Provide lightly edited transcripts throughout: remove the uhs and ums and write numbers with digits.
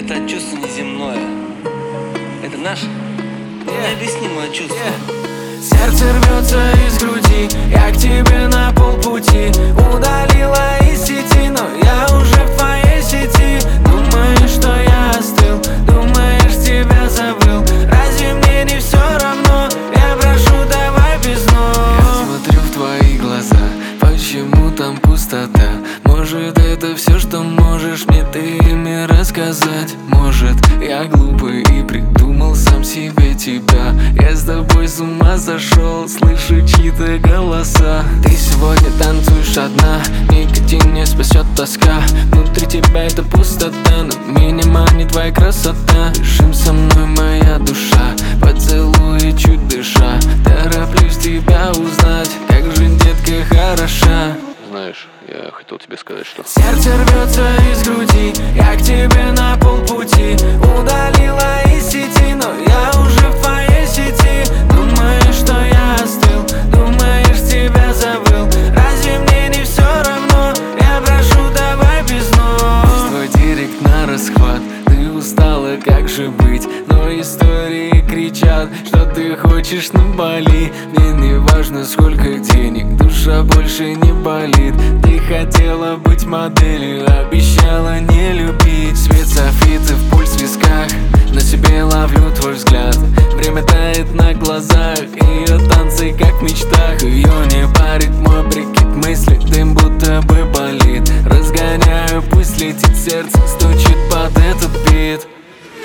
Это чувство неземное. Это наше необъяснимое чувство. Сердце рвется из груди, я к тебе на полпути. Удалила из сети, но я уже в твоей сети. Думаешь, что я остыл, думаешь, тебя забыл. Разве мне не все равно? Я прошу, давай без но. Я смотрю в твои глаза, почему там пустота? Может, это все, что можешь мне ты ими рассказать? Может, я глупый и придумал сам себе тебя. Я с тобой с ума сошел, слышу чьи-то голоса. Ты сегодня танцуешь одна, никотин не спасет тоска. Внутри тебя это пустота, но меня манит твоя красота. Бежим со мной, моя душа, поцелуй чуть дыша. Тороплюсь тебя узнать, как же, детка, хороша. Знаешь, я хотел тебе сказать, что сердце рвется из груди, я к тебе на полпути. Удалила из сети, но я уже в твоей сети. Думаешь, что я остыл, думаешь, тебя забыл. Разве мне не все равно? Я прошу, давай без но. Твой директ на расхват, ты устала, как же быть? Но истории кричат, что ты хочешь на Бали. Мне не важно, сколько денег, душа больше не болит. Ты хотела быть моделью, обещала не любить. Свет софиты в пульс в висках, на себе ловлю твой взгляд. Время тает на глазах, ее танцы как в мечтах. Ее не парит мой прикид мысли, дым будто бы болит. Разгоняю, пусть летит, сердце стучит под этот бит.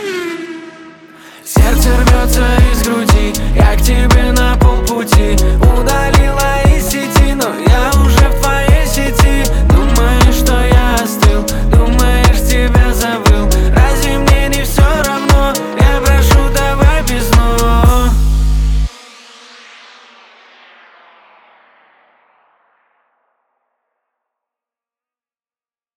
Сердце рвется из груди, я к тебе на полпути.